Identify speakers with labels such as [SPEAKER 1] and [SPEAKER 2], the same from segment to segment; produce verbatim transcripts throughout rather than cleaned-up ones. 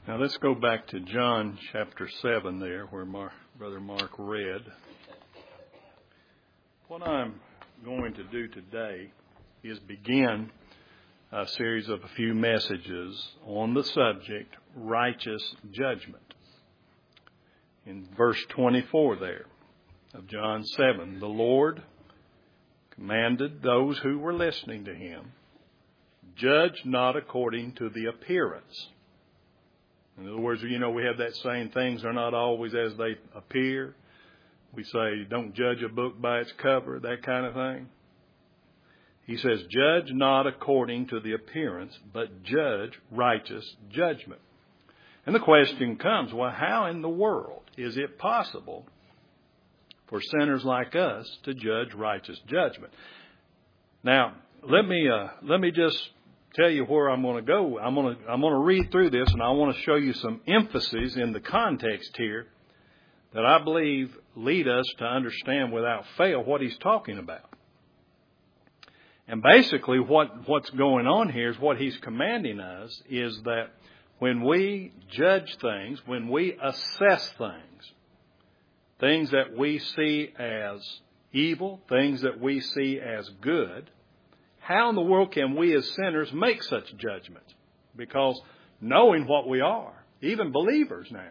[SPEAKER 1] Now let's go back to John chapter seven there, where Mar- Brother Mark read. What I'm going to do today is begin a series of a few messages on the subject, righteous judgment. In verse twenty-four there of John seven, the Lord commanded those who were listening to him, judge not according to the appearance. In other words, you know, we have that saying, things are not always as they appear. We say, don't judge a book by its cover, that kind of thing. He says, judge not according to the appearance, but judge righteous judgment. And the question comes, well, how in the world is it possible for sinners like us to judge righteous judgment? Now, let me uh, let me just tell you where I'm going to go. I'm going to I'm going to read through this, and I want to show you some emphasis in the context here that I believe lead us to understand without fail what he's talking about. And basically what, what's going on here is what he's commanding us is that when we judge things, when we assess things, things that we see as evil, things that we see as good, how in the world can we as sinners make such judgments? Because knowing what we are, even believers now,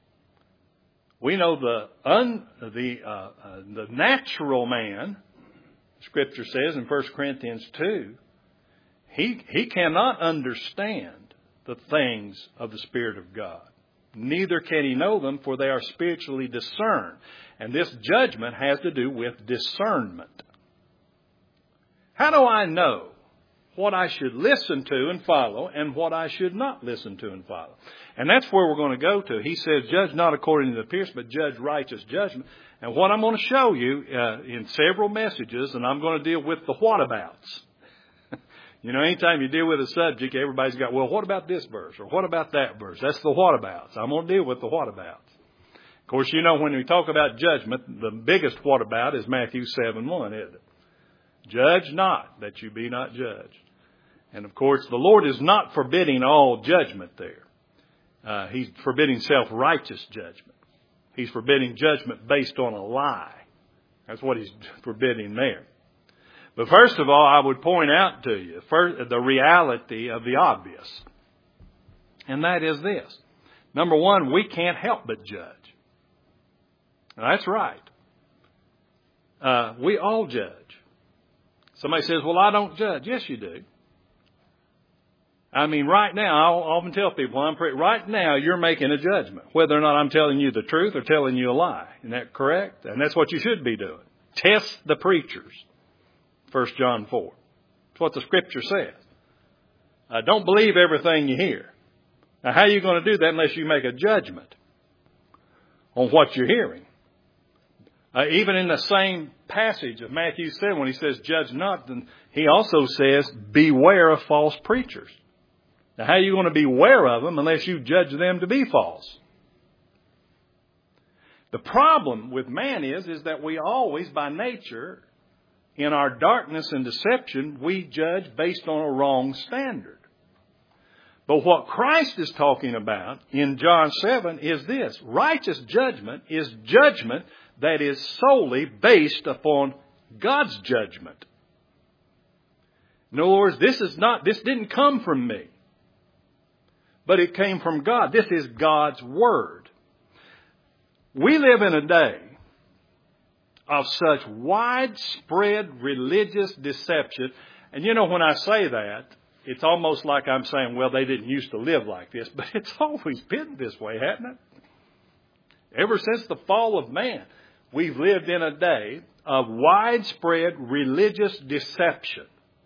[SPEAKER 1] we know the un, the uh, uh, the natural man. Scripture says in First Corinthians two, he he cannot understand the things of the Spirit of God. Neither can he know them, for they are spiritually discerned. And this judgment has to do with discernment. How do I know what I should listen to and follow and what I should not listen to and follow? And that's where we're going to go to. He says, judge not according to the appearance, but judge righteous judgment. And what I'm going to show you uh, in several messages, and I'm going to deal with the whatabouts. You know, anytime you deal with a subject, everybody's got, well, what about this verse? Or what about that verse? That's the whatabouts. I'm going to deal with the whatabouts. Of course, you know, when we talk about judgment, the biggest whatabout is Matthew seven one, isn't it? Judge not, that you be not judged. And, of course, the Lord is not forbidding all judgment there. Uh, he's forbidding self-righteous judgment. He's forbidding judgment based on a lie. That's what he's forbidding there. But first of all, I would point out to you first, the reality of the obvious. And that is this. Number one, we can't help but judge. Now, that's right. Uh, we all judge. Somebody says, well, I don't judge. Yes, you do. I mean, right now, I often tell people, I'm pretty, right now, you're making a judgment, whether or not I'm telling you the truth or telling you a lie. Isn't that correct? And that's what you should be doing. Test the preachers. First John four. That's what the Scripture says. Uh, don't believe everything you hear. Now, how are you going to do that unless you make a judgment on what you're hearing? Uh, even in the same passage of Matthew seven, when he says, judge not, then he also says, beware of false preachers. Now, how are you going to beware of them unless you judge them to be false? The problem with man is, is that we always, by nature, in our darkness and deception, we judge based on a wrong standard. But what Christ is talking about in John seven is this. Righteous judgment is judgment that is solely based upon God's judgment. In other words, this is not, this didn't come from me, but it came from God. This is God's Word. We live in a day of such widespread religious deception. And you know, when I say that, it's almost like I'm saying, well, they didn't used to live like this, but it's always been this way, hasn't it? Ever since the fall of man, we've lived in a day of widespread religious deception.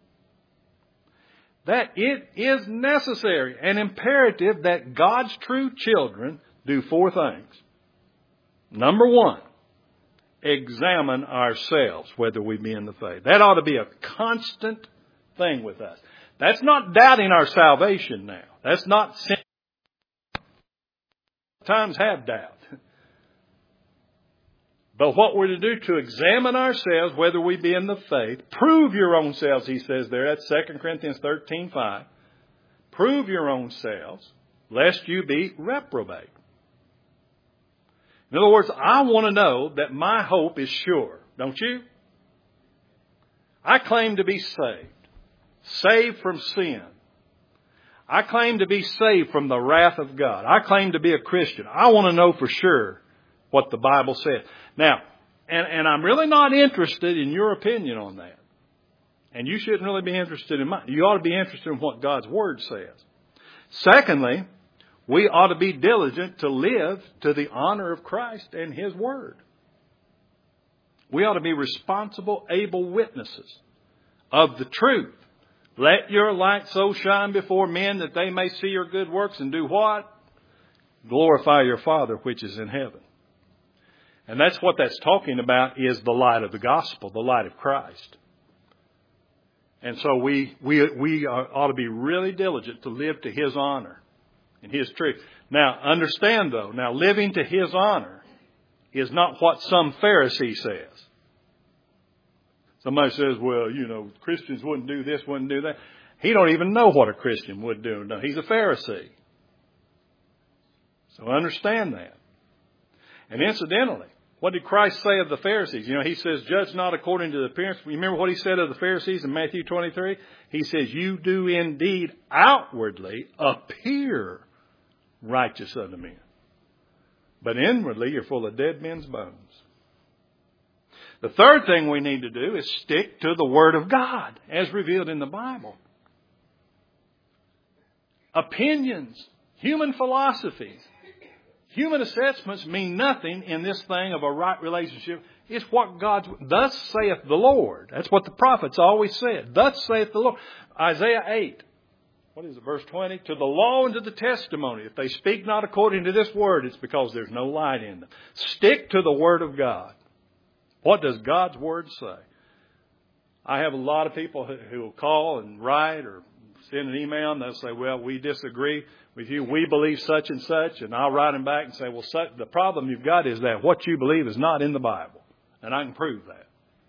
[SPEAKER 1] That it is necessary and imperative that God's true children do four things. Number one, examine ourselves whether we be in the faith. That ought to be a constant thing with us. That's not doubting our salvation now. That's not sin. Times have doubt. But what we're to do to examine ourselves, whether we be in the faith, prove your own selves, he says there. That's Second Corinthians thirteen five. Prove your own selves. lest you be reprobate. In other words, I want to know that my hope is sure. Don't you? I claim to be saved. Saved from sin. I claim to be saved from the wrath of God. I claim to be a Christian. I want to know for sure what the Bible says. Now, and, and I'm really not interested in your opinion on that. And you shouldn't really be interested in mine. You ought to be interested in what God's Word says. Secondly, we ought to be diligent to live to the honor of Christ and His Word. We ought to be responsible, able witnesses of the truth. Let your light so shine before men that they may see your good works and do what? Glorify your Father which is in heaven. And that's what that's talking about, is the light of the gospel, the light of Christ. And so we we we ought to be really diligent to live to His honor and His truth. Now, understand though, now living to His honor is not what some Pharisee says. Somebody says, well, you know, Christians wouldn't do this, wouldn't do that. He don't even know what a Christian would do. No, he's a Pharisee. So understand that. And incidentally, what did Christ say of the Pharisees? You know, He says, judge not according to the appearance. You remember what He said of the Pharisees in Matthew twenty-three? He says, you do indeed outwardly appear righteous unto men, but inwardly you're full of dead men's bones. The third thing we need to do is stick to the Word of God as revealed in the Bible. Opinions, human philosophies, human assessments mean nothing in this thing of a right relationship. It's what God's, thus saith the Lord. That's what the prophets always said. Thus saith the Lord. Isaiah eight. What is it, verse twenty? To the law and to the testimony. If they speak not according to this word, it's because there's no light in them. Stick to the Word of God. What does God's Word say? I have a lot of people who, who will call and write or send an email, and they'll say, well, we disagree with you. We believe such and such. And I'll write them back and say, well, such, the problem you've got is that what you believe is not in the Bible. And I can prove that.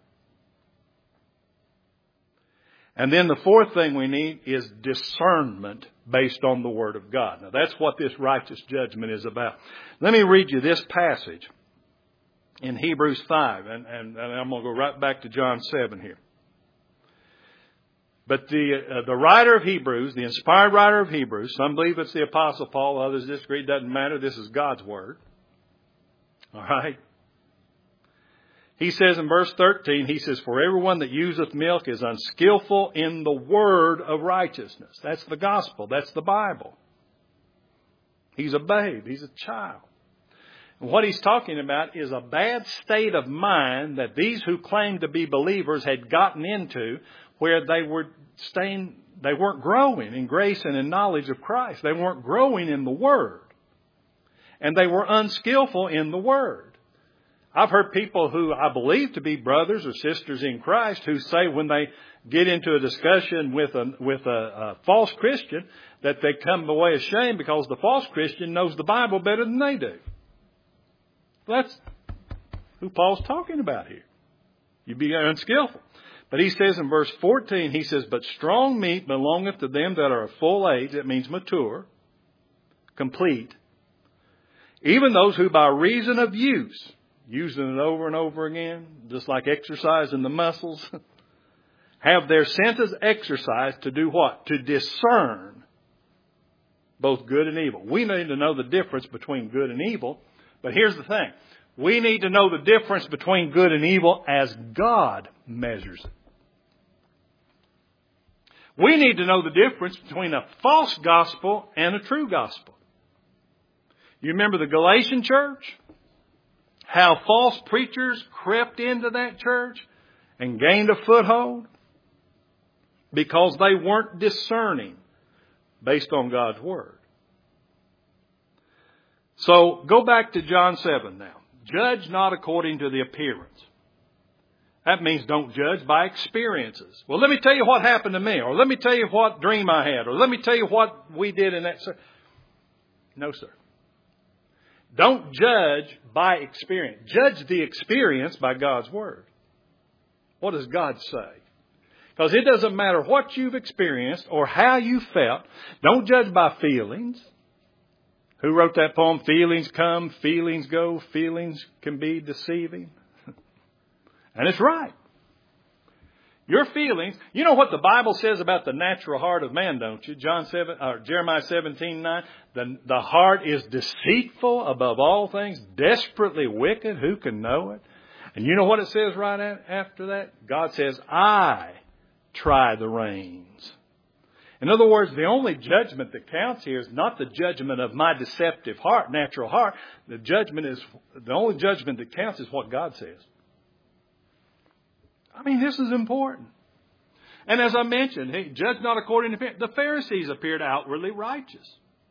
[SPEAKER 1] And then the fourth thing we need is discernment based on the Word of God. Now, that's what this righteous judgment is about. Let me read you this passage in Hebrews five, and, and, and I'm going to go right back to John seven here. But the uh, the writer of Hebrews, the inspired writer of Hebrews, some believe it's the Apostle Paul, others disagree, it doesn't matter, this is God's Word. All right? He says in verse thirteen, he says, for everyone that useth milk is unskillful in the word of righteousness. That's the gospel. That's the Bible. He's a babe. He's a child. And what he's talking about is a bad state of mind that these who claim to be believers had gotten into, where they were staying, they weren't growing in grace and in knowledge of Christ. They weren't growing in the Word. And they were unskillful in the Word. I've heard people who I believe to be brothers or sisters in Christ who say when they get into a discussion with a, with a, a false Christian that they come away ashamed because the false Christian knows the Bible better than they do. That's who Paul's talking about here. You be unskillful. But he says in verse fourteen, he says, but strong meat belongeth to them that are of full age. That means mature, complete. Even those who by reason of use, using it over and over again, just like exercising the muscles, have their senses exercised to do what? To discern both good and evil. We need to know the difference between good and evil. But here's the thing. We need to know the difference between good and evil as God measures it. We need to know the difference between a false gospel and a true gospel. You remember the Galatian church? How false preachers crept into that church and gained a foothold? Because they weren't discerning based on God's Word. So go back to John seven now. Judge not according to the appearance. That means don't judge by experiences. Well, let me tell you what happened to me. Or let me tell you what dream I had. Or let me tell you what we did in that. No, sir. Don't judge by experience. Judge the experience by God's Word. What does God say? Because it doesn't matter what you've experienced or how you felt. Don't judge by feelings. Who wrote that poem? Feelings come, feelings go, feelings can be deceiving. And it's right. Your feelings, you know what the Bible says about the natural heart of man, don't you? John seven, or Jeremiah seventeen nine. The, the heart is deceitful above all things, desperately wicked. Who can know it? And you know what it says right after that? God says, I try the reins. In other words, the only judgment that counts here is not the judgment of my deceptive heart, natural heart. The judgment is, the only judgment that counts is what God says. I mean, this is important. And as I mentioned, he judged not according to appearance. The Pharisees appeared outwardly righteous.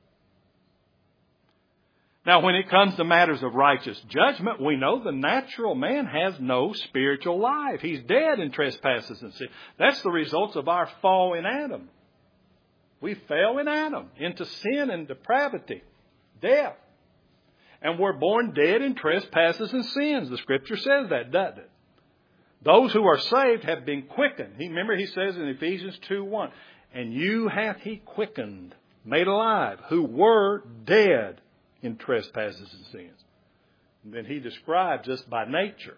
[SPEAKER 1] Now, when it comes to matters of righteous judgment, we know the natural man has no spiritual life. He's dead in trespasses and sin. That's the results of our fall in Adam. We fell in Adam into sin and depravity, death. And we're born dead in trespasses and sins. The Scripture says that, doesn't it? Those who are saved have been quickened. He, remember he says in Ephesians two one, and you hath he quickened, made alive, who were dead in trespasses and sins. And then he describes us by nature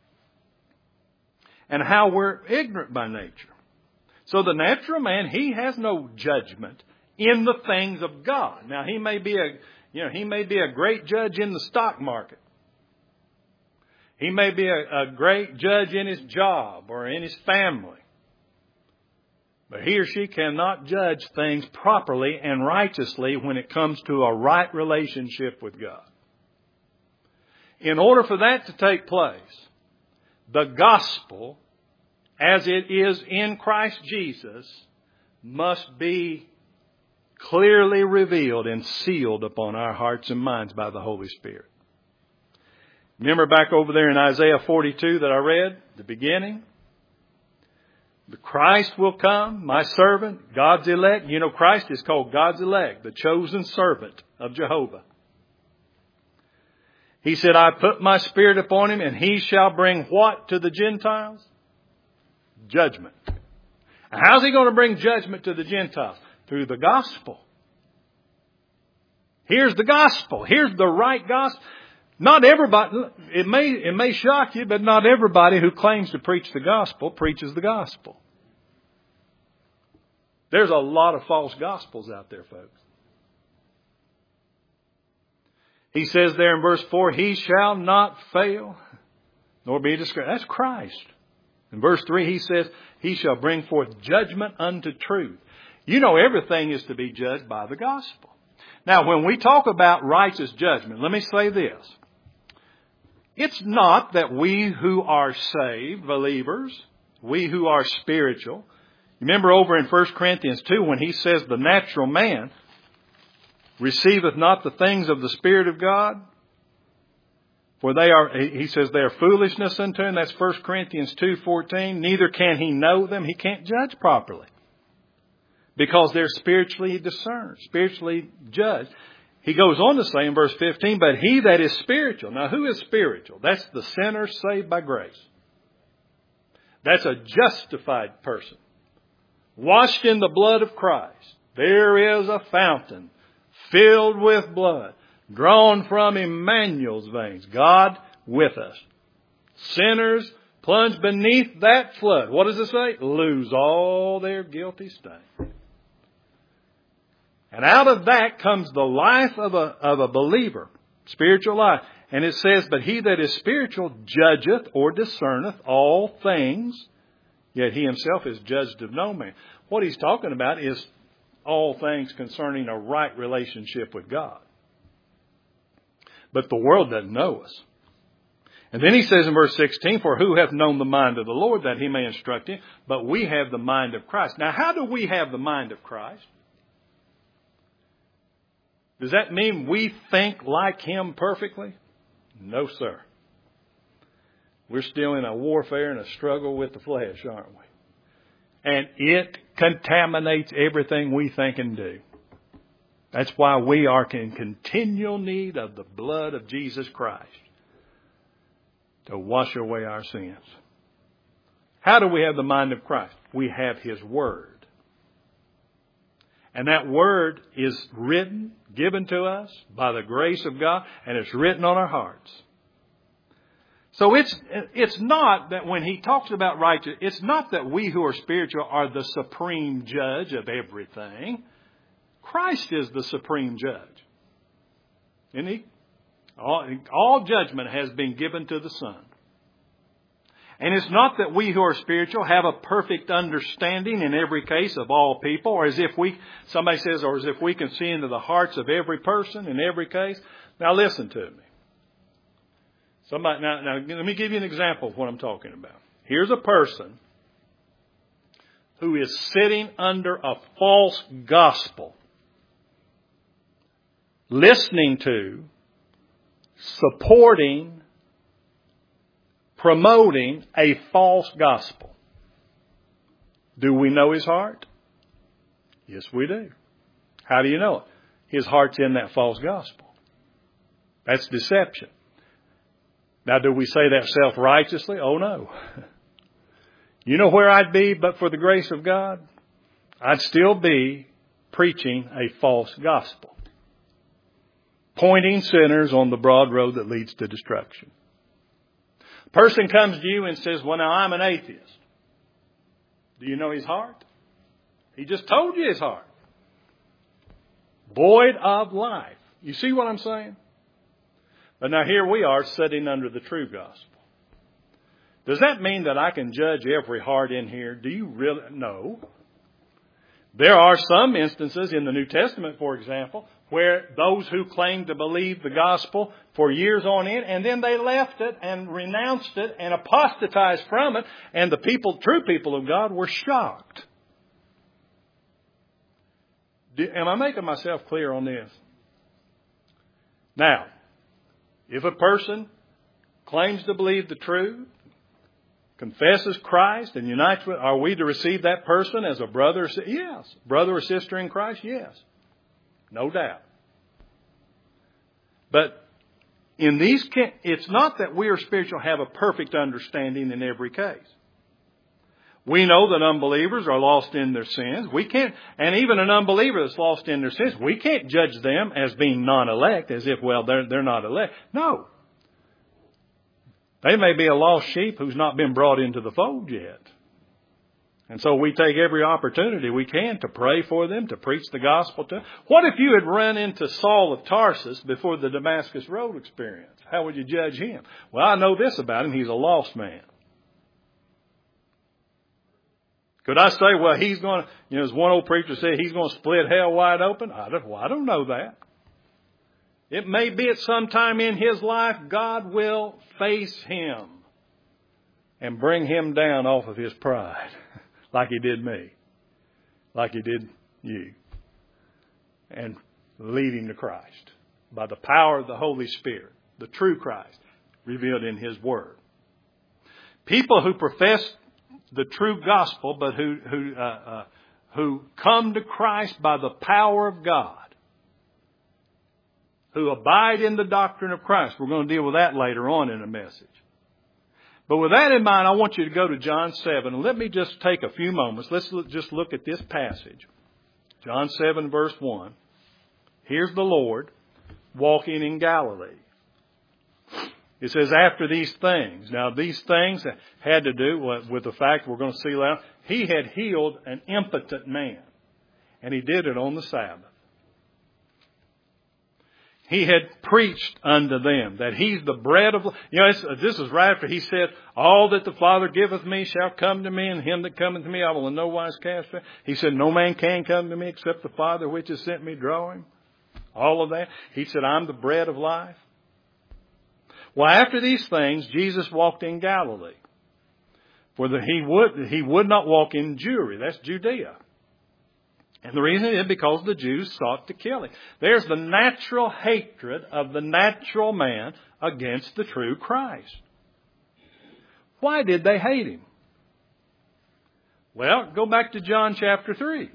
[SPEAKER 1] and how we're ignorant by nature. So the natural man, he has no judgment in the things of God. Now he may be a, you know, he may be a great judge in the stock market. He may be a, a great judge in his job or in his family. But he or she cannot judge things properly and righteously when it comes to a right relationship with God. In order for that to take place, the gospel, as it is in Christ Jesus, must be clearly revealed and sealed upon our hearts and minds by the Holy Spirit. Remember back over there in Isaiah forty-two that I read, the beginning? The Christ will come, my servant, God's elect. You know, Christ is called God's elect, the chosen servant of Jehovah. He said, I put my spirit upon him, and he shall bring what to the Gentiles? Judgment. And how's he going to bring judgment to the Gentiles? Through the gospel. Here's the gospel. Here's the right gospel. Not everybody, it may, it may shock you, but not everybody who claims to preach the gospel preaches the gospel. There's a lot of false gospels out there, folks. He says there in verse four, he shall not fail, nor be disgraced. That's Christ. In verse three, he says, he shall bring forth judgment unto truth. You know, everything is to be judged by the gospel. Now, when we talk about righteous judgment, let me say this. It's not that we who are saved, believers, we who are spiritual. Remember over in First Corinthians two when he says the natural man receiveth not the things of the Spirit of God. For they are, he says, they are foolishness unto him. That's First Corinthians two fourteen. Neither can he know them. He can't judge properly. Because they're spiritually discerned, spiritually judged. He goes on to say in verse fifteen, but he that is spiritual. Now who is spiritual? That's the sinner saved by grace. That's a justified person. Washed in the blood of Christ. There is a fountain filled with blood, drawn from Emmanuel's veins. God with us. Sinners plunge beneath that flood. What does it say? Lose all their guilty stain. And out of that comes the life of a, of a believer, spiritual life. And it says, but he that is spiritual judgeth or discerneth all things, yet he himself is judged of no man. What he's talking about is all things concerning a right relationship with God. But the world doesn't know us. And then he says in verse sixteen, for who hath known the mind of the Lord that he may instruct him? But we have the mind of Christ. Now, how do we have the mind of Christ? Does that mean we think like him perfectly? No, sir. We're still in a warfare and a struggle with the flesh, aren't we? And it contaminates everything we think and do. That's why we are in continual need of the blood of Jesus Christ to wash away our sins. How do we have the mind of Christ? We have his word. And that Word is written, given to us by the grace of God, and it's written on our hearts. So it's it's not that when he talks about righteous, it's not that we who are spiritual are the supreme judge of everything. Christ is the supreme judge. Isn't he? All, all judgment has been given to the Son. And it's not that we who are spiritual have a perfect understanding in every case of all people, or as if we, somebody says, or as if we can see into the hearts of every person in every case. Now listen to me. Somebody, now, now let me give you an example of what I'm talking about. Here's a person who is sitting under a false gospel, listening to, supporting, promoting a false gospel. Do we know his heart? Yes, we do. How do you know it? His heart's in that false gospel. That's deception. Now, do we say that self-righteously? Oh, no. You know where I'd be but for the grace of God? I'd still be preaching a false gospel, pointing sinners on the broad road that leads to destruction. A person comes to you and says, well, now I'm an atheist. Do you know his heart? He just told you his heart. Void of life. You see what I'm saying? But now here we are sitting under the true gospel. Does that mean that I can judge every heart in here? Do you really? No. There are some instances in the New Testament, for example, where those who claimed to believe the gospel for years on end, and then they left it and renounced it and apostatized from it, and the people, true people of God, were shocked. Do, am I making myself clear on this? Now, if a person claims to believe the truth, confesses Christ and unites with, are we to receive that person as a brother? Yes. Brother or sister in Christ? Yes. No doubt. But in these, it's not that we are spiritual have a perfect understanding in every case. We know that unbelievers are lost in their sins. We can't, and even an unbeliever that's lost in their sins, we can't judge them as being non-elect, as if, well, they're, they're not elect. No. They may be a lost sheep who's not been brought into the fold yet. And so we take every opportunity we can to pray for them, to preach the gospel to them. What if you had run into Saul of Tarsus before the Damascus Road experience? How would you judge him? Well, I know this about him. He's a lost man. Could I say, well, he's going to, you know, as one old preacher said, he's going to split hell wide open? I don't, well, I don't know that. It may be at some time in his life, God will face him and bring him down off of his pride, like he did me, like he did you, and lead him to Christ by the power of the Holy Spirit, the true Christ, revealed in his Word. People who profess the true gospel, but who who uh, uh, who come to Christ by the power of God, who abide in the doctrine of Christ. We're going to deal with that later on in a message. But with that in mind, I want you to go to John seven. And let me just take a few moments. Let's look, just look at this passage. John seven, verse one. Here's the Lord walking in Galilee. It says, after these things. Now, these things had to do with the fact we're going to see later. He had healed an impotent man. And he did it on the Sabbath. He had preached unto them that he's the bread of life. You know, it's, this is right after he said, all that the Father giveth me shall come to me, and him that cometh to me I will in no wise cast away. He said, no man can come to me except the Father which has sent me draw him. All of that. He said, I'm the bread of life. Well, after these things, Jesus walked in Galilee. For the, he would he would not walk in Jewry. That's Judea. And the reason is because the Jews sought to kill him. There's the natural hatred of the natural man against the true Christ. Why did they hate him? Well, go back to John chapter three.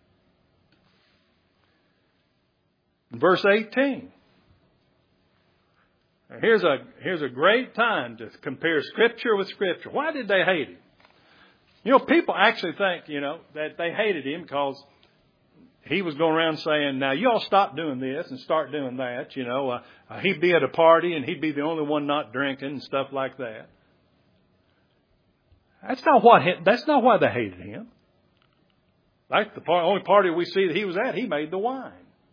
[SPEAKER 1] Verse eighteen. Here's a, here's a great time to compare Scripture with Scripture. Why did they hate him? You know, people actually think, you know, that they hated him because he was going around saying, now you all stop doing this and start doing that. You know, uh, uh, he'd be at a party and he'd be the only one not drinking and stuff like that. That's not what, that's not why they hated him. Like the part, only party we see that he was at, he made the wine.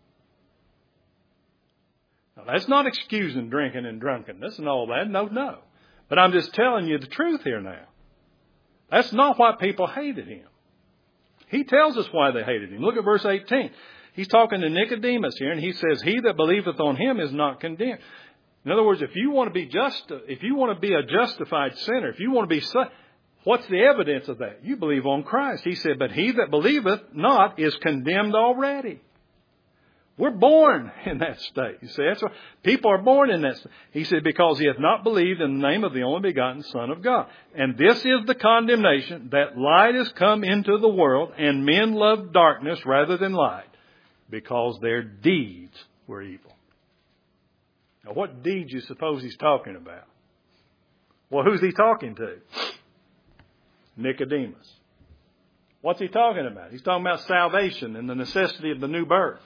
[SPEAKER 1] Now, that's not excusing drinking and drunkenness and all that. No, no. But I'm just telling you the truth here now. That's not why people hated him. He tells us why they hated him. Look at verse eighteen. He's talking to Nicodemus here, and he says, he that believeth on him is not condemned. In other words, if you want to be just, if you want to be a justified sinner, if you want to be, what's the evidence of that? You believe on Christ. He said, but he that believeth not is condemned already. We're born in that state. You see, that's what people are born in that state. He said, because he hath not believed in the name of the only begotten Son of God. And this is the condemnation, that light is come into the world, and men love darkness rather than light, because their deeds were evil. Now, what deeds you suppose he's talking about? Well, who's he talking to? Nicodemus. What's he talking about? He's talking about salvation and the necessity of the new birth.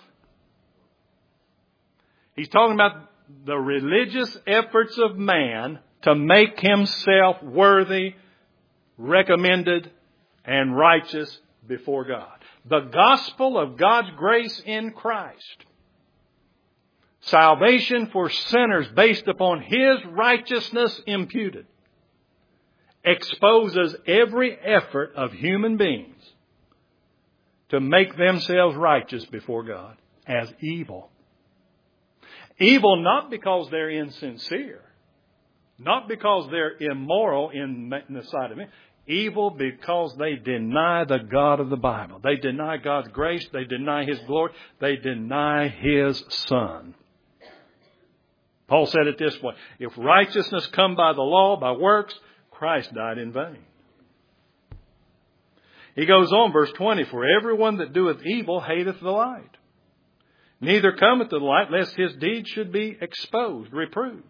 [SPEAKER 1] He's talking about the religious efforts of man to make himself worthy, recommended, and righteous before God. The gospel of God's grace in Christ. Salvation for sinners based upon His righteousness imputed. Exposes every effort of human beings to make themselves righteous before God as evil. Evil not because they're insincere, not because they're immoral in the sight of men. Evil because they deny the God of the Bible. They deny God's grace. They deny His glory. They deny His Son. Paul said it this way: if righteousness come by the law, by works, Christ died in vain. He goes on, verse twenty, for everyone that doeth evil hateth the light, neither cometh to the light, lest his deeds should be exposed, reproved.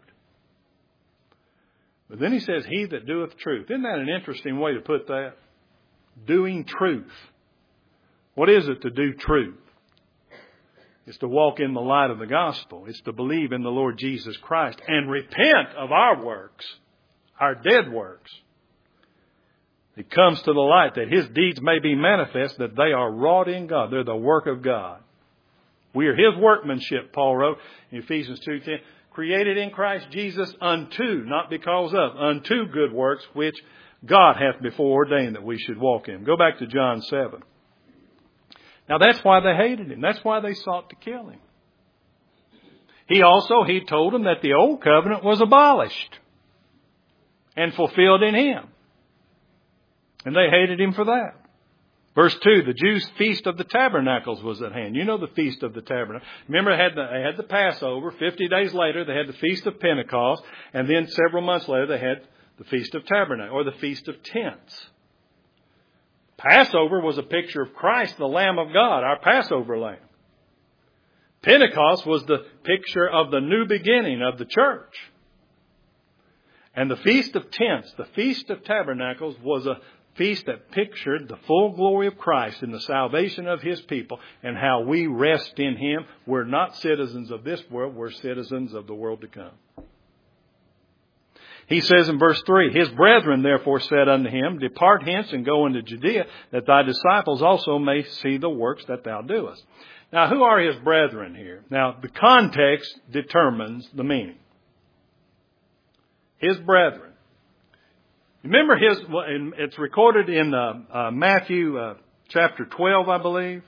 [SPEAKER 1] But then he says, he that doeth truth. Isn't that an interesting way to put that? Doing truth. What is it to do truth? It's to walk in the light of the gospel. It's to believe in the Lord Jesus Christ and repent of our works, our dead works. It comes to the light that His deeds may be manifest, that they are wrought in God. They're the work of God. We are His workmanship, Paul wrote in Ephesians two ten, created in Christ Jesus unto, not because of, unto good works, which God hath before ordained that we should walk in. Go back to John seven. Now that's why they hated Him. That's why they sought to kill Him. He also, He told them that the old covenant was abolished and fulfilled in Him. And they hated Him for that. Verse two, the Jews' feast of the tabernacles was at hand. You know the feast of the tabernacle. Remember, they had the, they had the Passover. Fifty days later, they had the feast of Pentecost. And then several months later, they had the feast of tabernacles, or the feast of tents. Passover was a picture of Christ, the Lamb of God, our Passover lamb. Pentecost was the picture of the new beginning of the church. And the Feast of Tents, the Feast of Tabernacles, was a feast that pictured the full glory of Christ in the salvation of His people and how we rest in Him. We're not citizens of this world, we're citizens of the world to come. He says in verse three, His brethren therefore said unto Him, depart hence and go into Judea, that thy disciples also may see the works that thou doest. Now, who are His brethren here? Now, the context determines the meaning. His brethren. Remember His, it's recorded in uh, uh, Matthew uh, chapter twelve, I believe.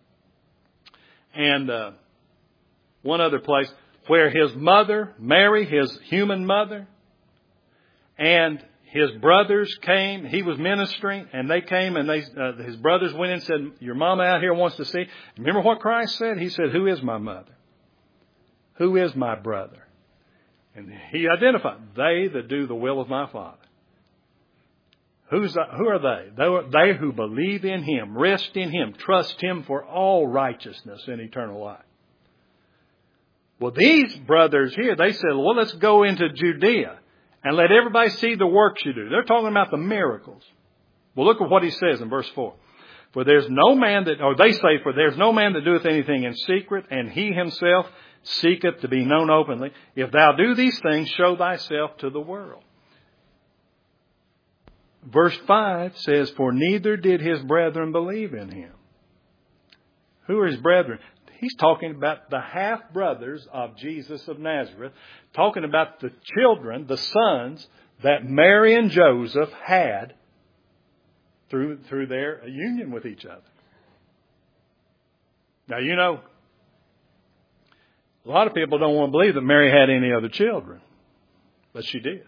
[SPEAKER 1] And uh, one other place where His mother, Mary, His human mother, and His brothers came. He was ministering, and they came, and they uh, His brothers went in and said, your mama out here wants to see. Remember what Christ said? He said, who is my mother? Who is my brother? And He identified, they that do the will of my Father. Who's that? Who are they? They, are, they who believe in Him, rest in Him, trust Him for all righteousness and eternal life. Well, these brothers here, they said, well, let's go into Judea and let everybody see the works you do. They're talking about the miracles. Well, look at what He says in verse four. For there's no man that, or they say, for there's no man that doeth anything in secret, and he himself seeketh to be known openly. If thou do these things, show thyself to the world. Verse five says, for neither did his brethren believe in him. Who are his brethren? He's talking about the half-brothers of Jesus of Nazareth, talking about the children, the sons that Mary and Joseph had through, through their union with each other. Now, you know, a lot of people don't want to believe that Mary had any other children, but she did.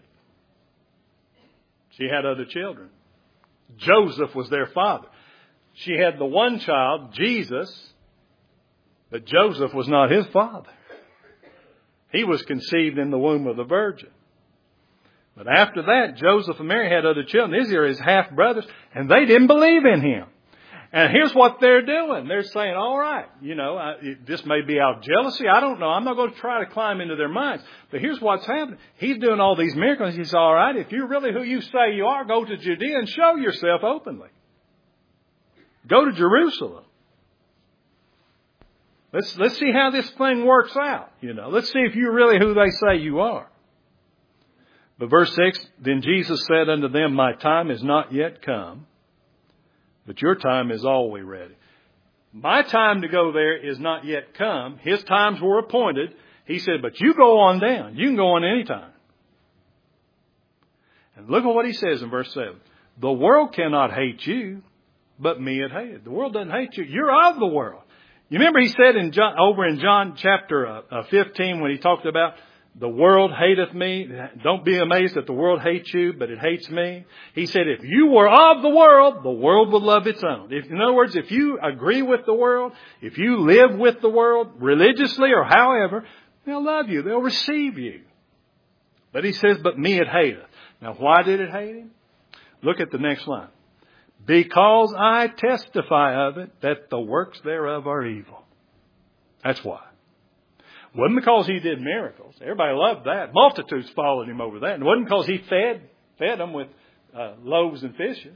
[SPEAKER 1] She had other children. Joseph was their father. She had the one child, Jesus, but Joseph was not his father. He was conceived in the womb of the Virgin. But after that, Joseph and Mary had other children. These are his half-brothers, and they didn't believe in him. And here's what they're doing. They're saying, all right, you know, I, this may be out of jealousy. I don't know. I'm not going to try to climb into their minds. But here's what's happening. He's doing all these miracles. He says, all right, if you're really who you say you are, go to Judea and show yourself openly. Go to Jerusalem. Let's, let's see how this thing works out. You know, let's see if you're really who they say you are. But verse six, then Jesus said unto them, my time is not yet come, but your time is always ready. My time to go there is not yet come. His times were appointed. He said, but you go on down. You can go on any time. And look at what he says in verse seven. The world cannot hate you, but me it hateth. The world doesn't hate you. You're of the world. You remember he said in John, over in John chapter uh, fifteen when he talked about the world hateth me. Don't be amazed that the world hates you, but it hates me. He said, if you were of the world, the world would love its own. If, in other words, if you agree with the world, if you live with the world religiously or however, they'll love you. They'll receive you. But he says, but me it hateth. Now, why did it hate him? Look at the next line. Because I testify of it that the works thereof are evil. That's why. Wasn't because he did miracles. Everybody loved that. Multitudes followed him over that. And it wasn't because he fed, fed them with uh, loaves and fishes.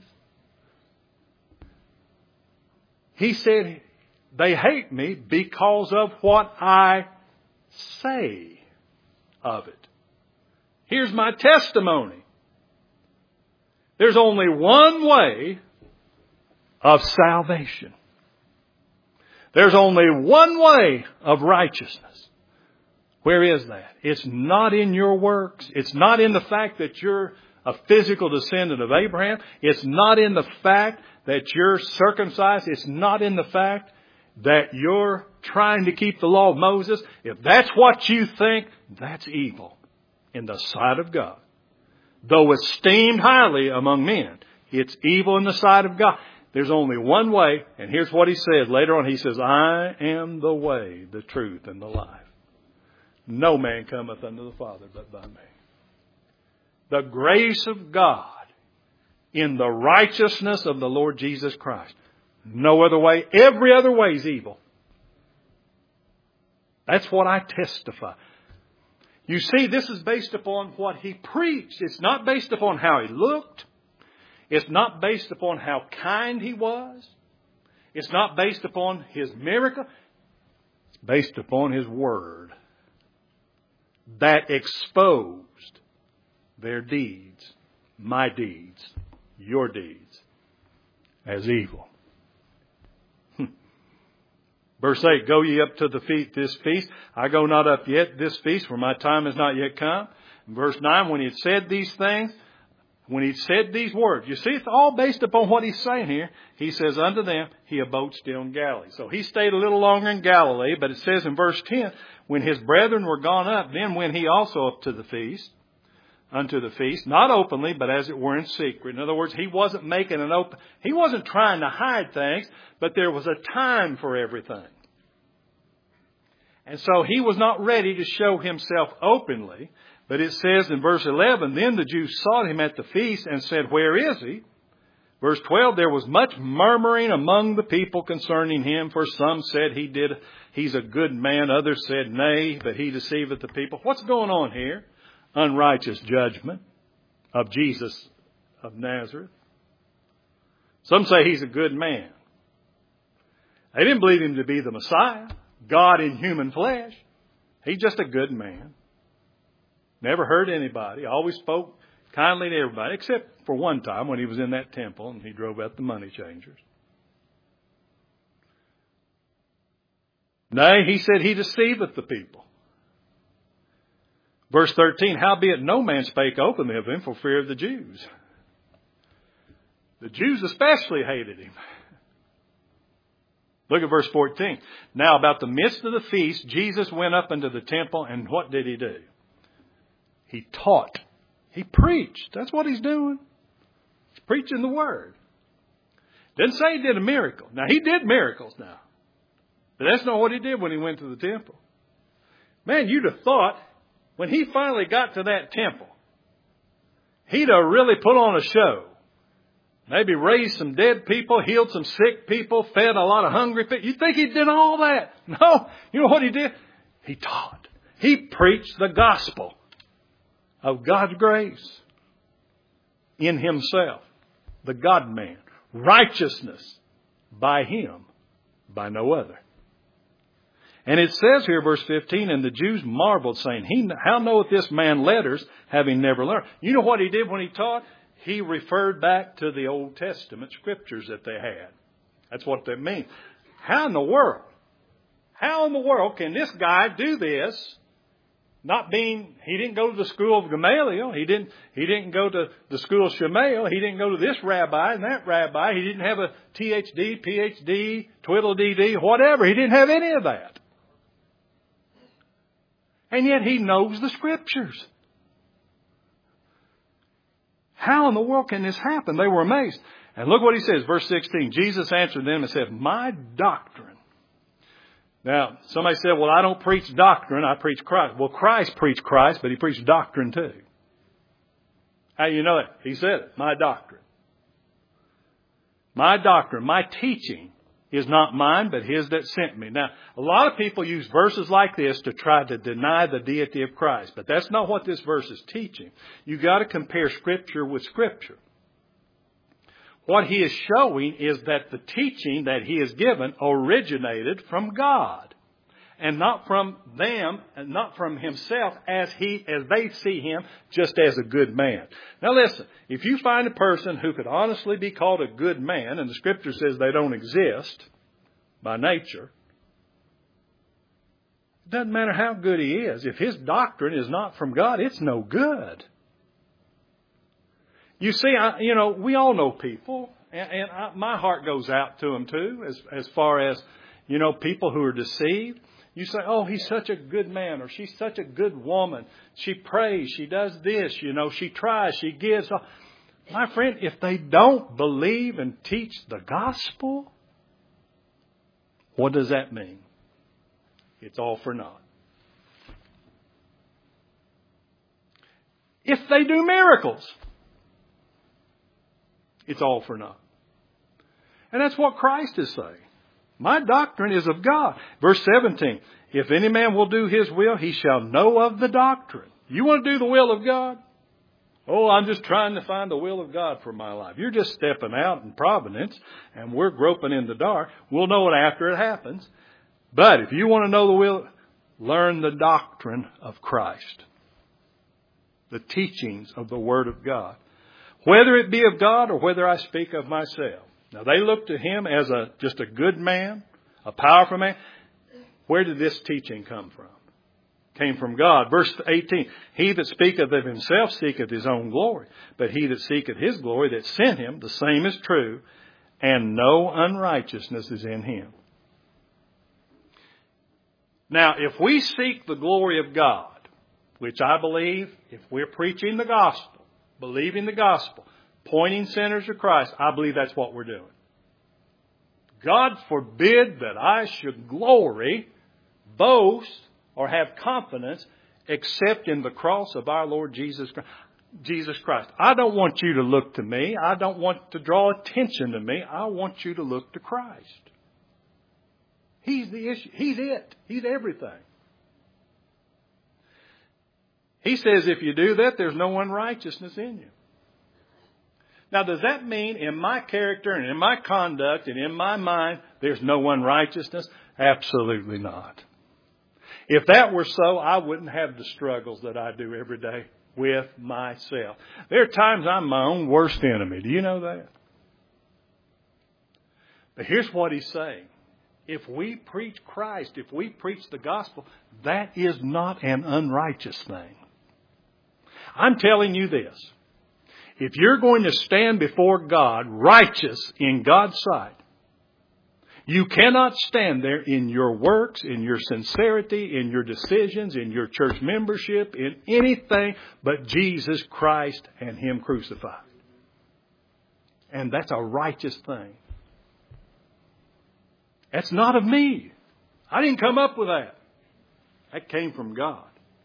[SPEAKER 1] He said, they hate me because of what I say of it. Here's my testimony. There's only one way of salvation. There's only one way of righteousness. Where is that? It's not in your works. It's not in the fact that you're a physical descendant of Abraham. It's not in the fact that you're circumcised. It's not in the fact that you're trying to keep the law of Moses. If that's what you think, that's evil in the sight of God. Though esteemed highly among men, it's evil in the sight of God. There's only one way, and here's what he says. Later on he says, I am the way, the truth, and the life. No man cometh unto the Father but by me. The grace of God in the righteousness of the Lord Jesus Christ. No other way. Every other way is evil. That's what I testify. You see, this is based upon what he preached. It's not based upon how he looked. It's not based upon how kind he was. It's not based upon his miracle. It's based upon his word that exposed their deeds, my deeds, your deeds, as evil. Hmm. Verse eight, go ye up to the feast, this feast. I go not up yet this feast, for my time is not yet come. Verse nine, when he had said these things, when he said these words, you see, it's all based upon what he's saying here. He says, unto them, he abode still in Galilee. So he stayed a little longer in Galilee, but it says in verse ten, when his brethren were gone up, then went he also up to the feast, unto the feast, not openly, but as it were in secret. In other words, he wasn't making an open, he wasn't trying to hide things, but there was a time for everything. And so he was not ready to show himself openly. But it says in verse eleven, then the Jews sought him at the feast and said, where is he? Verse twelve, there was much murmuring among the people concerning him, for some said he did, he's a good man. Others said, nay, but he deceiveth the people. What's going on here? Unrighteous judgment of Jesus of Nazareth. Some say he's a good man. They didn't believe him to be the Messiah, God in human flesh. He's just a good man. Never hurt anybody. Always spoke kindly to everybody, except for one time when he was in that temple and he drove out the money changers. Nay, he said he deceiveth the people. Verse thirteen, howbeit no man spake openly of him for fear of the Jews. The Jews especially hated him. Look at verse fourteen. Now about the midst of the feast, Jesus went up into the temple, and what did he do? He taught. He preached. That's what he's doing. He's preaching the word. Doesn't say he did a miracle. Now, he did miracles now. But that's not what he did when he went to the temple. Man, you'd have thought when he finally got to that temple, he'd have really put on a show. Maybe raised some dead people, healed some sick people, fed a lot of hungry people. You think he did all that? No. You know what he did? He taught. He preached the gospel of God's grace in himself. The God-man. Righteousness by him, by no other. And it says here, verse fifteen, and the Jews marveled, saying, he, how knoweth this man letters, having never learned? You know what he did when he taught? He referred back to the Old Testament scriptures that they had. That's what that means. How in the world? How in the world can this guy do this? Not being, he didn't go to the school of Gamaliel. He didn't, he didn't go to the school of Shemael. He didn't go to this rabbi and that rabbi. He didn't have a T H D, P H D, twiddle-dee-dee, whatever. He didn't have any of that. And yet he knows the scriptures. How in the world can this happen? They were amazed. And look what he says, verse sixteen. Jesus answered them and said, my doctrine. Now, somebody said, well, I don't preach doctrine, I preach Christ. Well, Christ preached Christ, but he preached doctrine too. How do you know that? He said it, my doctrine. My doctrine, my teaching is not mine, but his that sent me. Now, a lot of people use verses like this to try to deny the deity of Christ, but that's not what this verse is teaching. You've got to compare Scripture with Scripture. What he is showing is that the teaching that he has given originated from God and not from them and not from himself as he, as they see him just as a good man. Now listen, if you find a person who could honestly be called a good man, and the scripture says they don't exist by nature, it doesn't matter how good he is. If his doctrine is not from God, it's no good. You see, I, you know, we all know people, and, and I, my heart goes out to them too, as, as far as, you know, people who are deceived. You say, oh, he's such a good man, or she's such a good woman. She prays, she does this, you know, she tries, she gives. My friend, if they don't believe and teach the gospel, what does that mean? It's all for naught. If they do miracles, it's all for naught. And that's what Christ is saying. My doctrine is of God. Verse seventeen, if any man will do his will, he shall know of the doctrine. You want to do the will of God? Oh, I'm just trying to find the will of God for my life. You're just stepping out in providence, and we're groping in the dark. We'll know it after it happens. But if you want to know the will, learn the doctrine of Christ. The teachings of the Word of God. Whether it be of God or whether I speak of myself. Now, they look to him as a just a good man, a powerful man. Where did this teaching come from? Came from God. Verse eighteen, he that speaketh of himself seeketh his own glory, but he that seeketh his glory that sent him, the same is true, and no unrighteousness is in him. Now, if we seek the glory of God, which I believe, if we're preaching the gospel, believing the gospel, pointing sinners to Christ, I believe that's what we're doing. God forbid that I should glory, boast, or have confidence except in the cross of our Lord Jesus Christ. Jesus Christ. I don't want you to look to me. I don't want to draw attention to me. I want you to look to Christ. He's the issue. He's it. He's everything. He says if you do that, there's no unrighteousness in you. Now, does that mean in my character and in my conduct and in my mind there's no unrighteousness? Absolutely not. If that were so, I wouldn't have the struggles that I do every day with myself. There are times I'm my own worst enemy. Do you know that? But here's what he's saying. If we preach Christ, if we preach the gospel, that is not an unrighteous thing. I'm telling you this. If you're going to stand before God righteous in God's sight, you cannot stand there in your works, in your sincerity, in your decisions, in your church membership, in anything but Jesus Christ and Him crucified. And that's a righteous thing. That's not of me. I didn't come up with that. That came from God.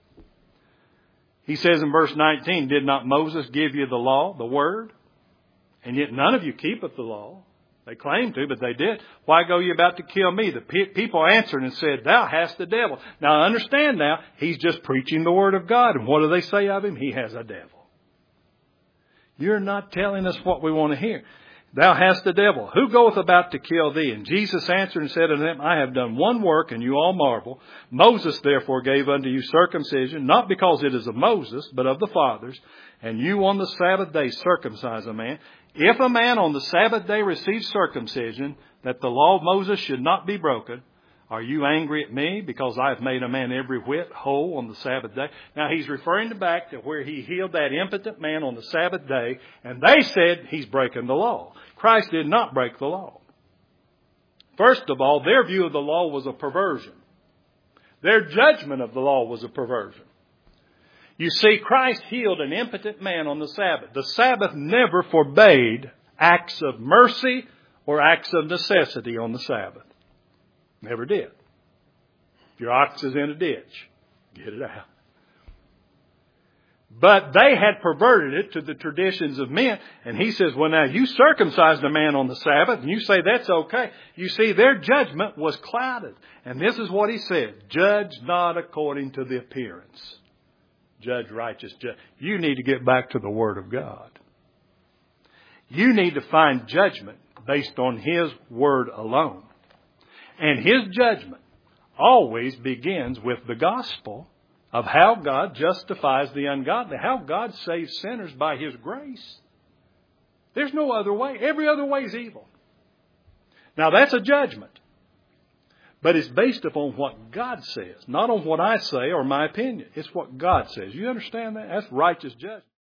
[SPEAKER 1] He says in verse nineteen, did not Moses give you the law, the word? And yet none of you keepeth the law. They claimed to, but they did. Why go you about to kill me? The pe- people answered and said, thou hast the devil. Now understand now, he's just preaching the word of God. And what do they say of him? He has a devil. You're not telling us what we want to hear. Thou hast the devil. Who goeth about to kill thee? And Jesus answered and said unto them, I have done one work, and you all marvel. Moses therefore gave unto you circumcision, not because it is of Moses, but of the fathers. And you on the Sabbath day circumcise a man. If a man on the Sabbath day receives circumcision, that the law of Moses should not be broken, are you angry at me because I have made a man every whit whole on the Sabbath day? Now he's referring back to where he healed that impotent man on the Sabbath day, and they said he's breaking the law. Christ did not break the law. First of all, their view of the law was a perversion. Their judgment of the law was a perversion. You see, Christ healed an impotent man on the Sabbath. The Sabbath never forbade acts of mercy or acts of necessity on the Sabbath. Never did. If your ox is in a ditch, get it out. But they had perverted it to the traditions of men. And he says, well, now you circumcised a man on the Sabbath and you say that's okay. You see, their judgment was clouded. And this is what he said. Judge not according to the appearance. Judge righteous. Judge. You need to get back to the Word of God. You need to find judgment based on His Word alone. And His judgment always begins with the gospel of how God justifies the ungodly, how God saves sinners by His grace. There's no other way. Every other way is evil. Now that's a judgment. But it's based upon what God says, not on what I say or my opinion. It's what God says. You understand that? That's righteous judgment.